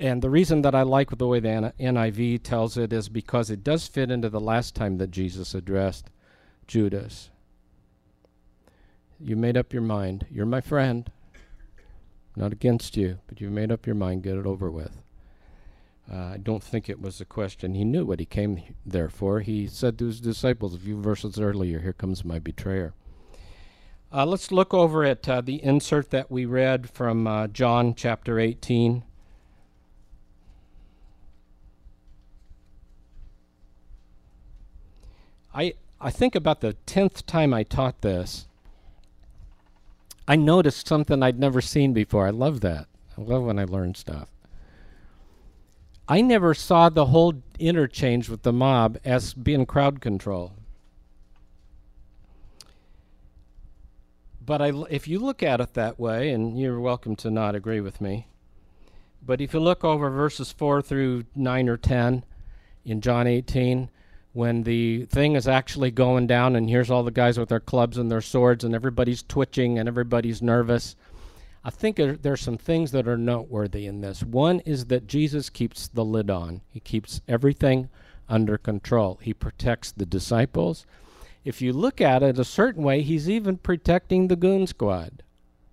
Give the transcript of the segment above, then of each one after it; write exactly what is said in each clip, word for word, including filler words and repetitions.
And the reason that I like the way the N I V tells it is because it does fit into the last time that Jesus addressed Judas. You made up your mind. You're my friend. Not against you, but you've made up your mind. Get it over with. Uh, I don't think it was a question. He knew what he came there for. He said to his disciples a few verses earlier, here comes my betrayer. Uh, let's look over at uh, the insert that we read from uh, John chapter eighteen. I I think about the tenth time I taught this, I noticed something I'd never seen before. I love that. I love when I learn stuff. I never saw the whole interchange with the mob as being crowd control. But I, if you look at it that way, and you're welcome to not agree with me, but if you look over verses four through nine or ten in John eighteen, when the thing is actually going down and here's all the guys with their clubs and their swords and everybody's twitching and everybody's nervous, I think there, there's some things that are noteworthy in this. One is that Jesus keeps the lid on. He keeps everything under control. He protects the disciples. If you look at it a certain way, he's even protecting the goon squad.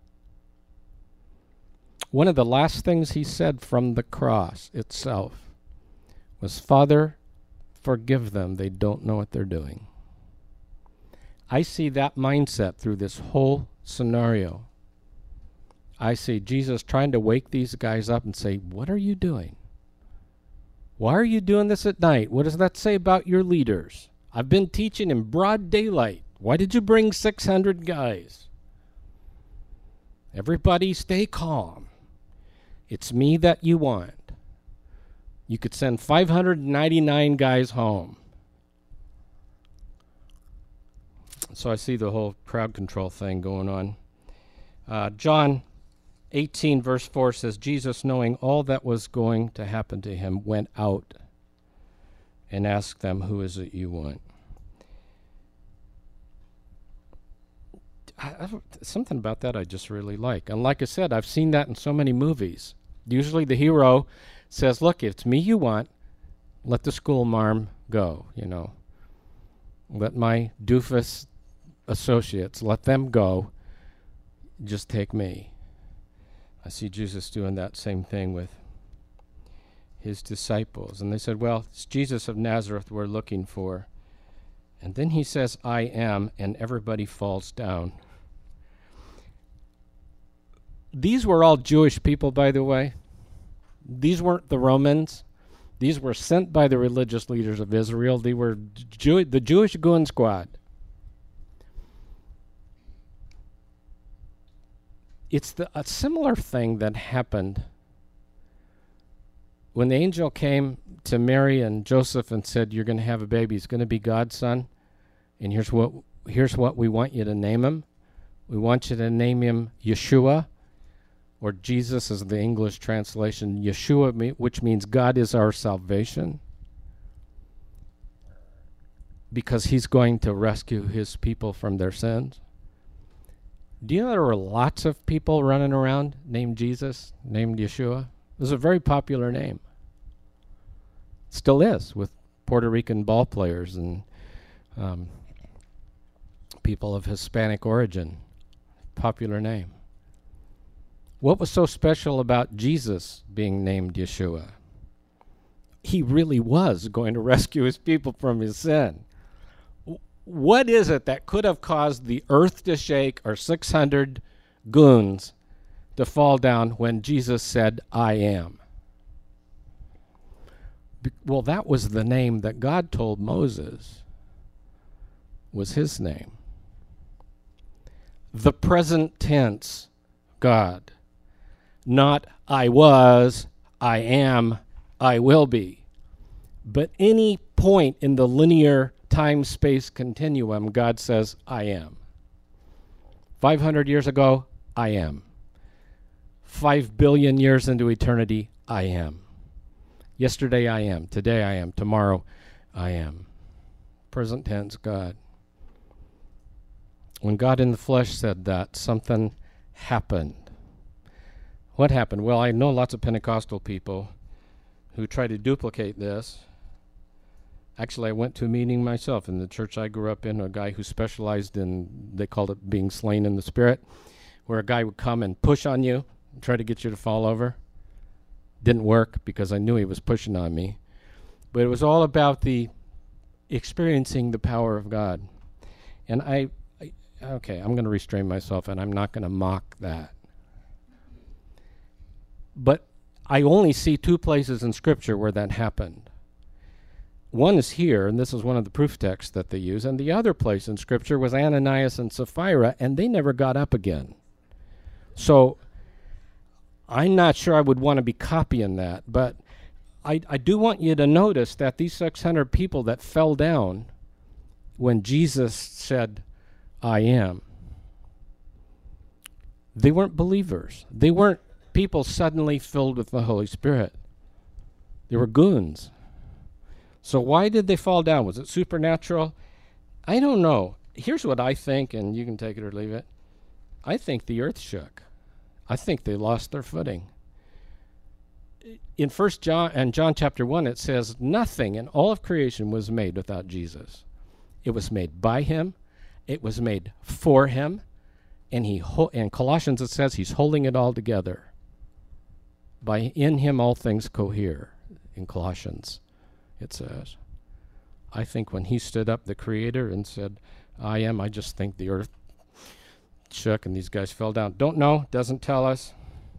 One of the last things he said from the cross itself was, Father, forgive them. They don't know what they're doing. I see that mindset through this whole scenario. I see Jesus trying to wake these guys up and say, what are you doing? Why are you doing this at night? What does that say about your leaders? I've been teaching in broad daylight. Why did you bring six hundred guys? Everybody stay calm. It's me that you want. You could send five hundred ninety-nine guys home. So I see the whole crowd control thing going on. Uh, John eighteen verse four says, Jesus, knowing all that was going to happen to him, went out and asked them, who is it you want? I, I something about that I just really like. And like I said, I've seen that in so many movies. Usually the hero says, look, if it's me you want, let the school marm go, you know. Let my doofus associates, let them go. Just take me. I see Jesus doing that same thing with his disciples. And they said, well, it's Jesus of Nazareth we're looking for. And then he says, I am, and everybody falls down. These were all Jewish people, by the way. These weren't the Romans. These were sent by the religious leaders of Israel. They were Jew- the Jewish goon squad. It's the, a similar thing that happened when the angel came to Mary and Joseph and said, you're going to have a baby. He's going to be God's son. And here's what, here's what we want you to name him. We want you to name him Yeshua, or Jesus is the English translation, Yeshua, me, which means God is our salvation, because he's going to rescue his people from their sins. Do you know there were lots of people running around named Jesus, named Yeshua? It was a very popular name. Still is, with Puerto Rican ball players and um, people of Hispanic origin. Popular name. What was so special about Jesus being named Yeshua? He really was going to rescue his people from his sin. W- what is it that could have caused the earth to shake or six hundred goons to fall down when Jesus said, I am? Be- well, that was the name that God told Moses was his name. The present tense God. Not I was, I am, I will be. But any point in the linear time-space continuum, God says, I am. five hundred years ago, I am. Five billion years into eternity, I am. Yesterday, I am. Today, I am. Tomorrow, I am. Present tense, God. When God in the flesh said that, something happened. What happened? Well, I know lots of Pentecostal people who tried to duplicate this. Actually, I went to a meeting myself in the church I grew up in, a guy who specialized in, they called it being slain in the spirit, where a guy would come and push on you and try to get you to fall over. Didn't work because I knew he was pushing on me. But it was all about the experiencing the power of God. And I, I okay, I'm going to restrain myself, and I'm not going to mock that. But I only see two places in Scripture where that happened. One is here, and this is one of the proof texts that they use, and the other place in Scripture was Ananias and Sapphira, and they never got up again. So I'm not sure I would want to be copying that, but I, I do want you to notice that these six hundred people that fell down when Jesus said, I am, they weren't believers. They weren't people suddenly filled with the Holy Spirit. They were goons. So why did they fall down? Was it supernatural? I don't know. Here's what I think, and you can take it or leave it. I think the earth shook. I think they lost their footing. In First John and John chapter one, it says nothing in all of creation was made without Jesus. It was made by him. It was made for him. And he ho- in Colossians it says he's holding it all together. By in him all things cohere. In Colossians it says. I think when he stood up, the Creator, and said, I am, I just think the earth shook and these guys fell down. Don't know, doesn't tell us.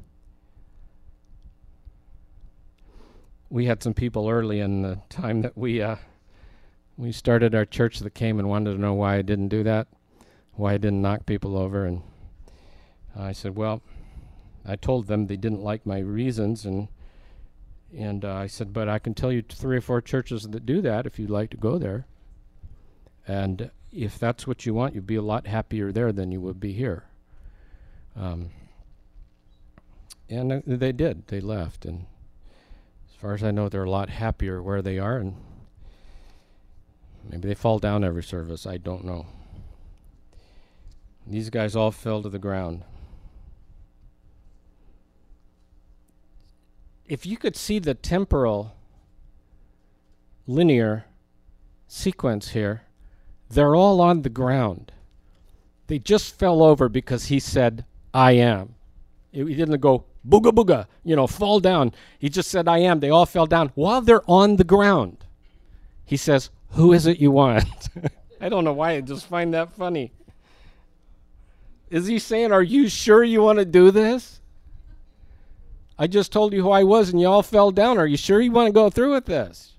We had some people early in the time that we uh, we started our church that came and wanted to know why I didn't do that, why I didn't knock people over. And I said, well, I told them they didn't like my reasons, and And uh, I said, but I can tell you three or four churches that do that if you'd like to go there. And if that's what you want, you'd be a lot happier there than you would be here. Um, and uh, they did. They left. And as far as I know, they're a lot happier where they are. And maybe they fall down every service. I don't know. These guys all fell to the ground. If you could see the temporal linear sequence here, they're all on the ground. They just fell over because he said, I am. He didn't go, booga booga, you know, fall down. He just said, I am. They all fell down while they're on the ground. He says, who is it you want? I don't know why, I just find that funny. Is he saying, are you sure you want to do this? I just told you who I was and you all fell down. Are you sure you want to go through with this?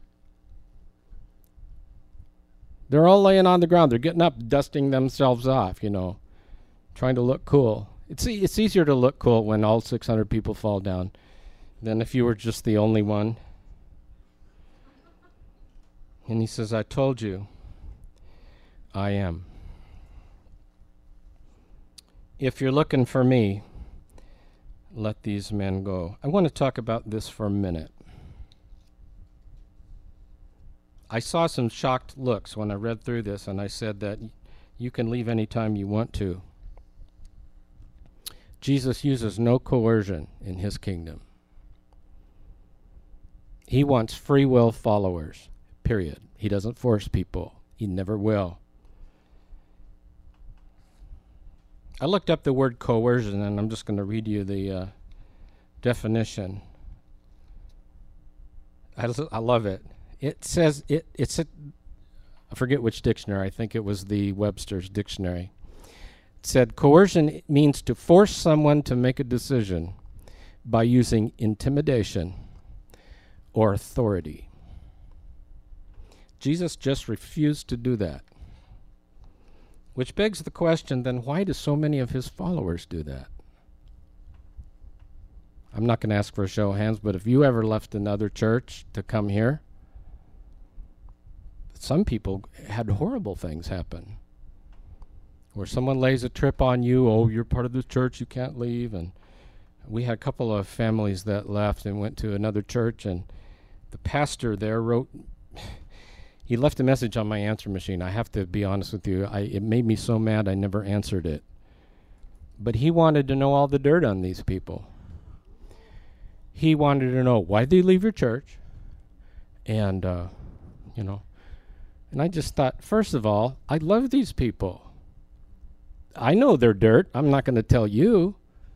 They're all laying on the ground. They're getting up, dusting themselves off, you know, trying to look cool. It's e- it's easier to look cool when all six hundred people fall down than if you were just the only one. And he says, I told you, I am. If you're looking for me, let these men go. I want to talk about this for a minute. I saw some shocked looks when I read through this, and I said that y- you can leave anytime you want to. Jesus uses no coercion in his kingdom. He wants free will followers, period. He doesn't force people. He never will. I looked up the word coercion, and I'm just going to read you the uh, definition. I, l- I love it. It says, it. it's a, I forget which dictionary, I think it was the Webster's dictionary. It said, coercion means to force someone to make a decision by using intimidation or authority. Jesus just refused to do that. Which begs the question, then why do so many of his followers do that? I'm not going to ask for a show of hands, but if you ever left another church to come here, some people had horrible things happen. Where someone lays a trip on you, oh, you're part of the church, you can't leave. And we had a couple of families that left and went to another church, and the pastor there wrote... He left a message on my answer machine. I have to be honest with you. I, it made me so mad I never answered it. But he wanted to know all the dirt on these people. He wanted to know, why did they leave your church? And, uh, you know, and I just thought, first of all, I love these people. I know they're dirt. I'm not going to tell you.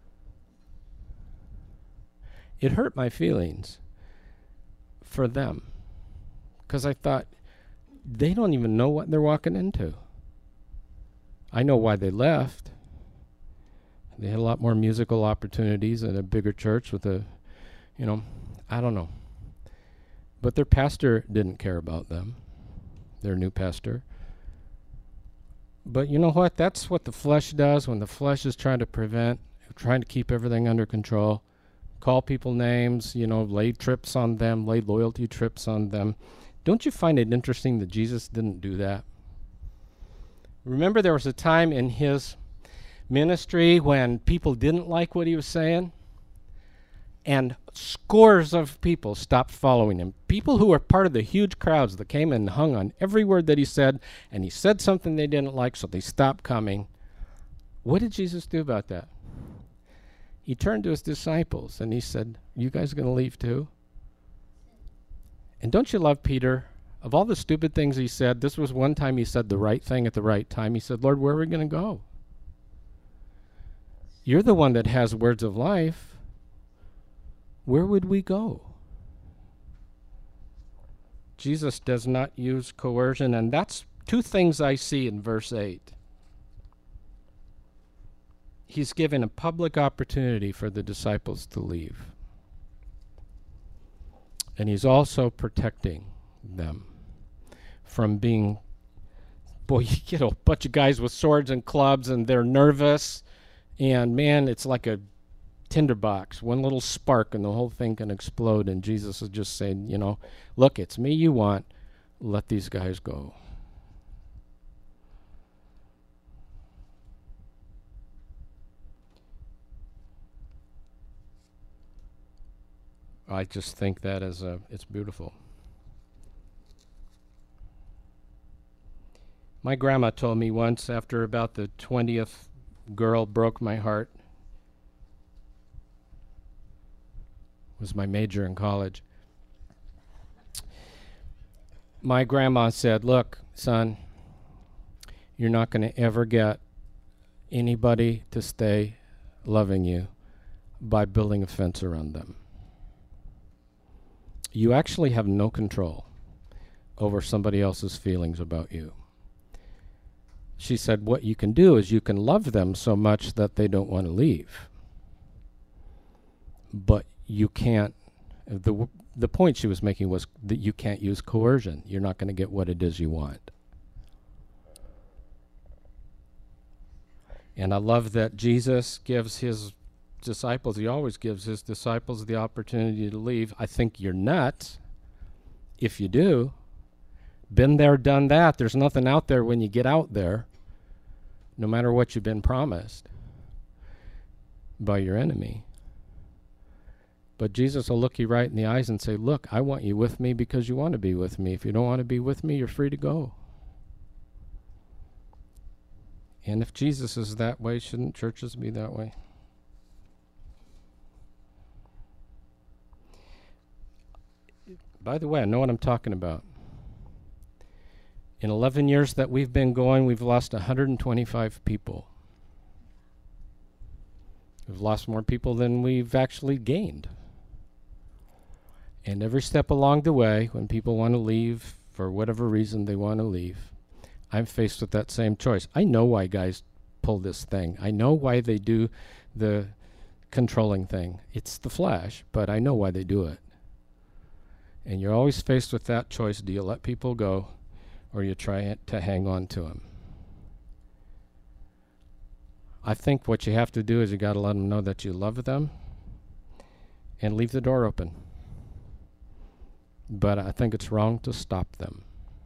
It hurt my feelings for them because I thought, they don't even know what they're walking into. I know why they left. They had a lot more musical opportunities at a bigger church with a, you know, I don't know. But their pastor didn't care about them, their new pastor. But you know what? That's what the flesh does when the flesh is trying to prevent, trying to keep everything under control, call people names, you know, lay trips on them, lay loyalty trips on them. Don't you find it interesting that Jesus didn't do that? Remember, there was a time in his ministry when people didn't like what he was saying, and scores of people stopped following him. People who were part of the huge crowds that came and hung on every word that he said, and he said something they didn't like, so they stopped coming. What did Jesus do about that? He turned to his disciples and he said, you guys going to leave too? And don't you love Peter? Of all the stupid things he said, this was one time he said the right thing at the right time. He said, Lord, where are we going to go? You're the one that has words of life. Where would we go? Jesus does not use coercion, and that's two things I see in verse eight. He's given a public opportunity for the disciples to leave. And he's also protecting them from being, boy, you get a bunch of guys with swords and clubs and they're nervous. And man, it's like a tinderbox, one little spark and the whole thing can explode. And Jesus is just saying, you know, look, it's me you want. Let these guys go. I just think that is a, it's beautiful. My grandma told me once, after about the twentieth girl broke my heart, was my major in college. My grandma said, look, son, you're not going to ever get anybody to stay loving you by building a fence around them. You actually have no control over somebody else's feelings about you. She said, what you can do is you can love them so much that they don't want to leave. But you can't, the w- the point she was making was that you can't use coercion. You're not going to get what it is you want. And I love that Jesus gives his disciples, he always gives his disciples the opportunity to leave. I think you're nuts if you do. Been there, done that. There's nothing out there when you get out there, no matter what you've been promised by your enemy. But Jesus will look you right in the eyes and say, look, I want you with me because you want to be with me. If you don't want to be with me, you're free to go. And if Jesus is that way, shouldn't churches be that way? By the way, I know what I'm talking about. In eleven years that we've been going, we've lost one hundred twenty-five people. We've lost more people than we've actually gained. And every step along the way, when people want to leave, for whatever reason they want to leave, I'm faced with that same choice. I know why guys pull this thing. I know why they do the controlling thing. It's the flesh, but I know why they do it. And you're always faced with that choice. Do you let people go, or you try to hang on to them? I think what you have to do is you got to let them know that you love them and leave the door open. But I think it's wrong to stop them.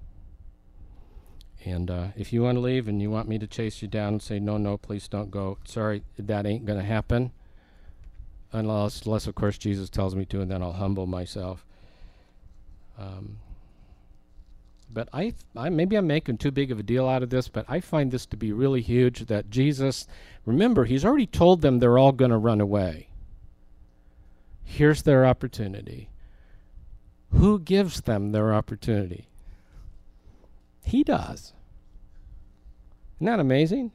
And uh, if you want to leave and you want me to chase you down and say, no, no, please don't go. Sorry, that ain't going to happen. Unless, unless, of course, Jesus tells me to, and then I'll humble myself. Um, but I, I, maybe I'm making too big of a deal out of this, but I find this to be really huge that Jesus, remember, he's already told them they're all going to run away. Here's their opportunity. Who gives them their opportunity? He does. Isn't that amazing?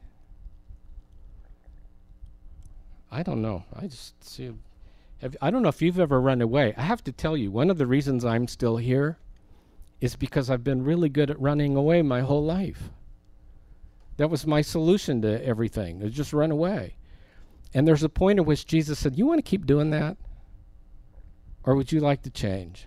I don't know. I just see. Have, I don't know if you've ever run away. I have to tell you, one of the reasons I'm still here is because I've been really good at running away my whole life. That was my solution to everything, is just run away. And there's a point at which Jesus said, you want to keep doing that? Or would you like to change?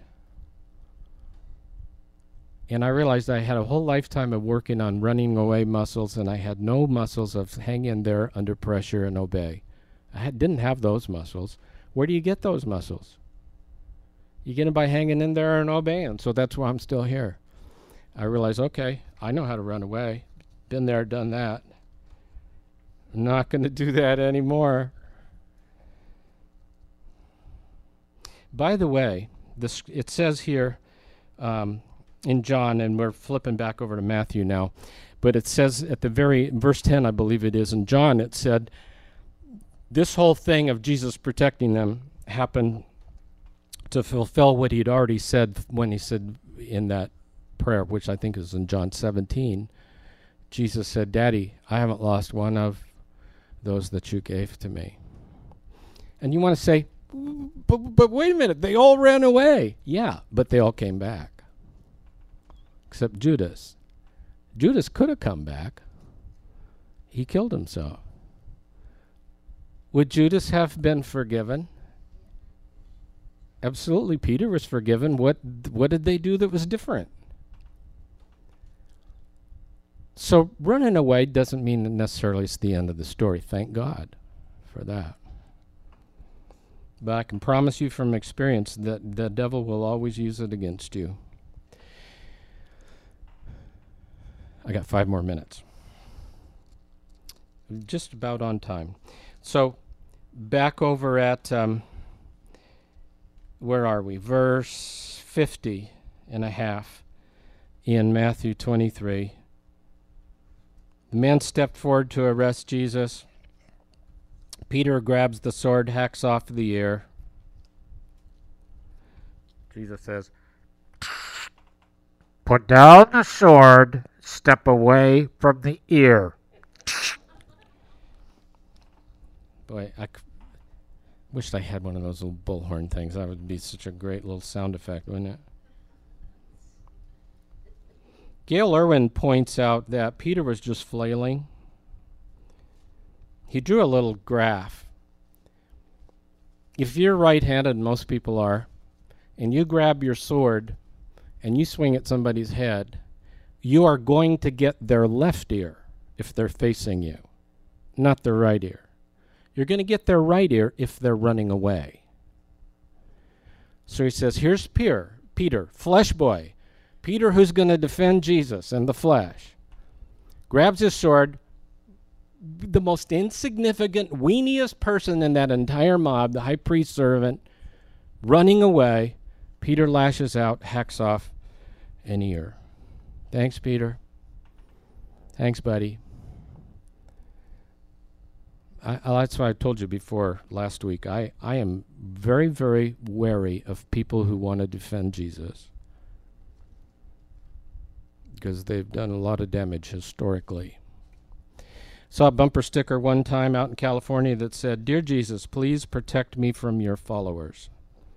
And I realized I had a whole lifetime of working on running away muscles, and I had no muscles of hang in there under pressure and obey. I had, didn't have those muscles. Where do you get those muscles? You get them by hanging in there and obeying. So that's why I'm still here. I realized, okay, I know how to run away. Been there, done that. I'm not going to do that anymore. By the way, this it says here um, in John, and we're flipping back over to Matthew now, but it says at the very, verse ten, I believe it is, in John, it said, this whole thing of Jesus protecting them happened to fulfill what he'd already said when he said in that prayer, which I think is in John seventeen. Jesus said, Daddy, I haven't lost one of those that you gave to me. And you want to say, but, but wait a minute, they all ran away. Yeah, but they all came back. Except Judas. Judas could have come back. He killed himself. Would Judas have been forgiven? Absolutely, Peter was forgiven. What, what did they do that was different? So running away doesn't mean that necessarily it's the end of the story. Thank God for that. But I can promise you from experience that the devil will always use it against you. I got five more minutes. Just about on time. So back over at, um, where are we? Verse fifty and a half in Matthew twenty-three. The man stepped forward to arrest Jesus. Peter grabs the sword, hacks off the ear. Jesus says, put down the sword, step away from the ear. Boy, I c- wished I had one of those little bullhorn things. That would be such a great little sound effect, wouldn't it? Gail Irwin points out that Peter was just flailing. He drew a little graph. If you're right-handed, most people are, and you grab your sword and you swing at somebody's head, you are going to get their left ear if they're facing you, not their right ear. You're going to get their right ear if they're running away. So he says, here's Peter, Peter, flesh boy. Peter, who's going to defend Jesus in the flesh, grabs his sword, the most insignificant, weeniest person in that entire mob, the high priest's servant, running away. Peter lashes out, hacks off an ear. Thanks, Peter. Thanks, buddy. I, I, that's why I told you before last week. I, I am very, very wary of people who want to defend Jesus, because they've done a lot of damage historically. Saw a bumper sticker one time out in California that said, Dear Jesus, please protect me from your followers.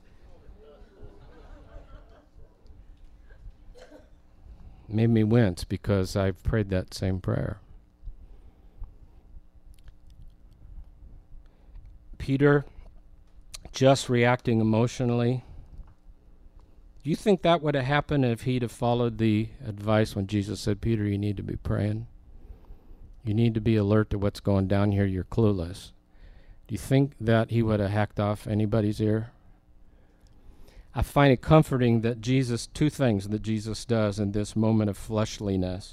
Made me wince because I've prayed that same prayer. Peter just reacting emotionally. Do you think that would have happened if he'd have followed the advice when Jesus said, Peter, you need to be praying? You need to be alert to what's going down here. You're clueless. Do you think that he would have hacked off anybody's ear? I find it comforting that Jesus, two things that Jesus does in this moment of fleshliness.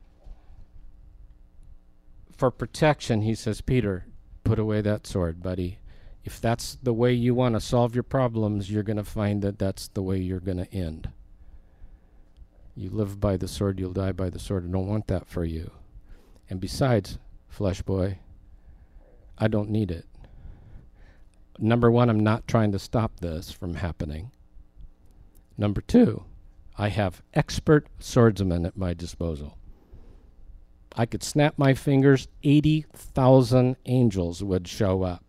For protection, he says, Peter, put away that sword, buddy. If that's the way you want to solve your problems, you're going to find that that's the way you're going to end. You live by the sword, you'll die by the sword. I don't want that for you. And besides, flesh boy, I don't need it. Number one, I'm not trying to stop this from happening. Number two, I have expert swordsmen at my disposal. I could snap my fingers, eighty thousand angels would show up.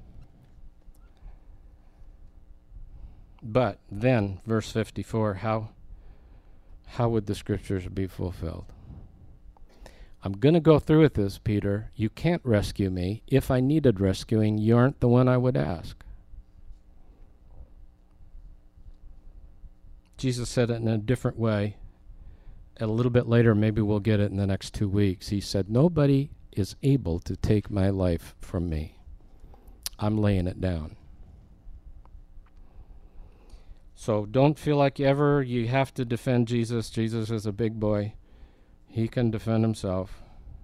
But then, verse fifty-four, how, how would the scriptures be fulfilled? I'm going to go through with this, Peter. You can't rescue me. If I needed rescuing, you aren't the one I would ask. Jesus said it in a different way. And a little bit later, maybe we'll get it in the next two weeks. He said, nobody is able to take my life from me. I'm laying it down. So don't feel like ever you have to defend Jesus. Jesus is a big boy. He can defend himself.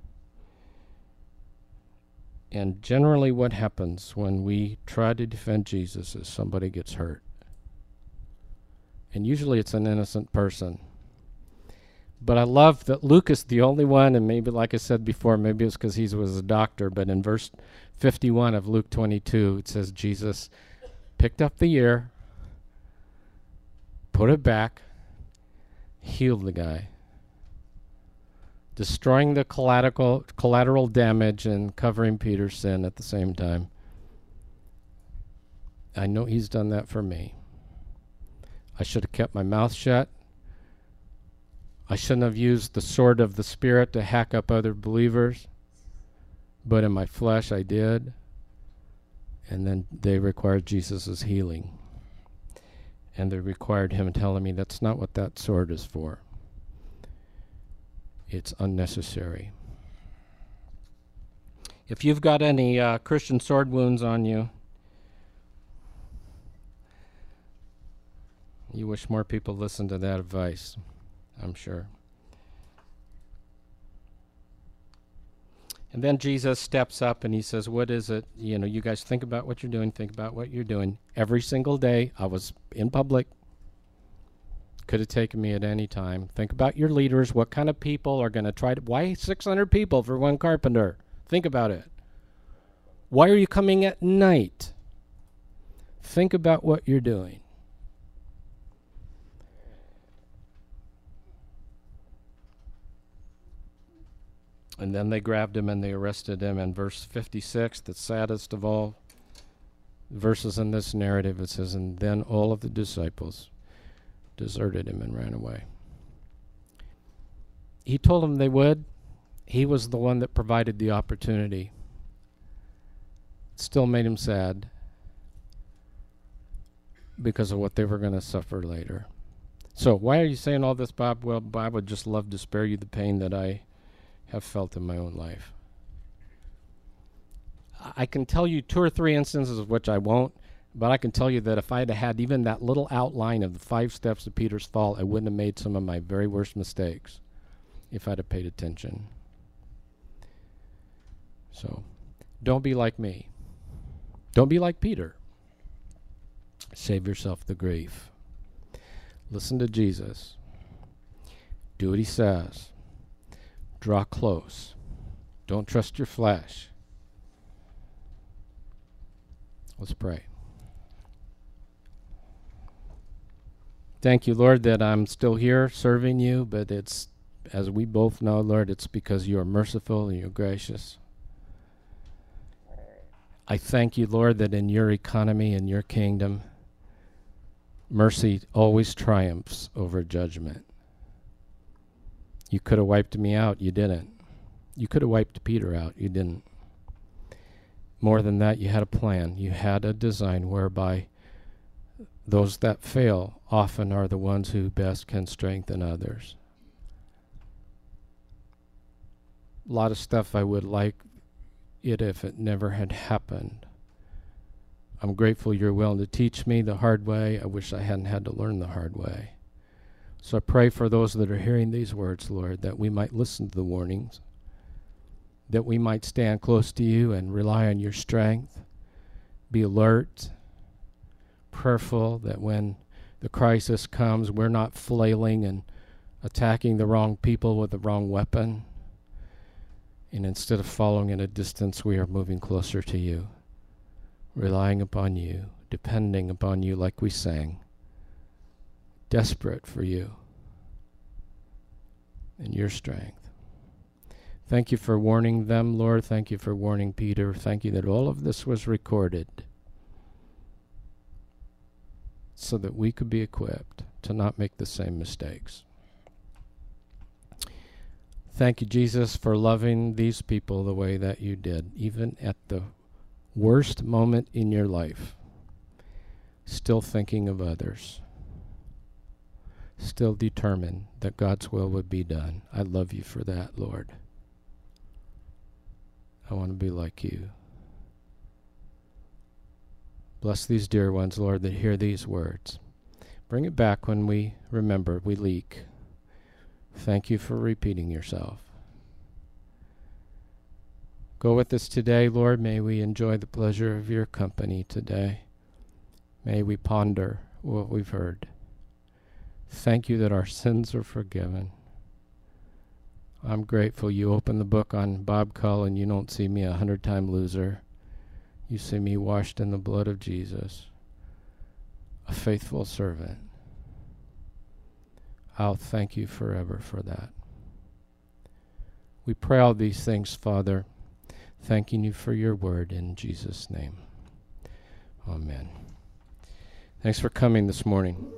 And generally what happens when we try to defend Jesus is somebody gets hurt. And usually it's an innocent person. But I love that Luke is the only one, and maybe like I said before, maybe it's because he was a doctor, but in verse fifty-one of Luke twenty-two, it says Jesus picked up the ear, put it back, healed the guy, destroying the collateral, collateral damage and covering Peter's sin at the same time. I know he's done that for me. I should have kept my mouth shut. I shouldn't have used the sword of the Spirit to hack up other believers, but in my flesh I did. And then they required Jesus' healing. And they required him telling me that's not what that sword is for. It's unnecessary. If you've got any uh, Christian sword wounds on you, you wish more people listened to that advice, I'm sure. And then Jesus steps up and he says, what is it? You know, you guys think about what you're doing, think about what you're doing. Every single day I was in public. Could have taken me at any time. Think about your leaders. What kind of people are going to try to... Why six hundred people for one carpenter? Think about it. Why are you coming at night? Think about what you're doing. And then they grabbed him and they arrested him. And verse fifty-six, the saddest of all verses in this narrative, it says, and then all of the disciples deserted him and ran away. He told them they would. He was the one that provided the opportunity. It still made him sad because of what they were going to suffer later. So why are you saying all this, Bob? Well, Bob would just love to spare you the pain that I have felt in my own life. I can tell you two or three instances of which I won't, but I can tell you that if I had had even that little outline of the five steps of Peter's fall, I wouldn't have made some of my very worst mistakes if I'd have paid attention. So, don't be like me. Don't be like Peter. Save yourself the grief. Listen to Jesus. Do what he says. Draw close. Don't trust your flesh. Let's pray. Thank you, Lord, that I'm still here serving you, but it's, as we both know, Lord, it's because you are merciful and you're gracious. I thank you, Lord, that in your economy and your kingdom, mercy always triumphs over judgment. You could have wiped me out, you didn't. You could have wiped Peter out, you didn't. More than that, you had a plan. You had a design whereby those that fail often are the ones who best can strengthen others. A lot of stuff I would like it if it never had happened. I'm grateful you're willing to teach me the hard way. I wish I hadn't had to learn the hard way. So I pray for those that are hearing these words, Lord, that we might listen to the warnings, that we might stand close to you and rely on your strength, be alert, prayerful, that when the crisis comes, we're not flailing and attacking the wrong people with the wrong weapon. And instead of following at a distance, we are moving closer to you, relying upon you, depending upon you like we sang. desperate for you and your strength. Thank you for warning them, Lord. Thank you for warning Peter. Thank you that all of this was recorded so that we could be equipped to not make the same mistakes. Thank you, Jesus, for loving these people the way that you did, even at the worst moment in your life, still thinking of others, still determined that God's will would be done. I love you for that, Lord. I want to be like you. Bless these dear ones, Lord, that hear these words. Bring it back when we remember, we leak. Thank you for repeating yourself. Go with us today, Lord. May we enjoy the pleasure of your company today. May we ponder what we've heard. Thank you that our sins are forgiven. I'm grateful you open the book on Bob Cull and you don't see me a hundred-time loser. You see me washed in the blood of Jesus, a faithful servant. I'll thank you forever for that. We pray all these things, Father, thanking you for your word in Jesus' name. Amen. Thanks for coming this morning.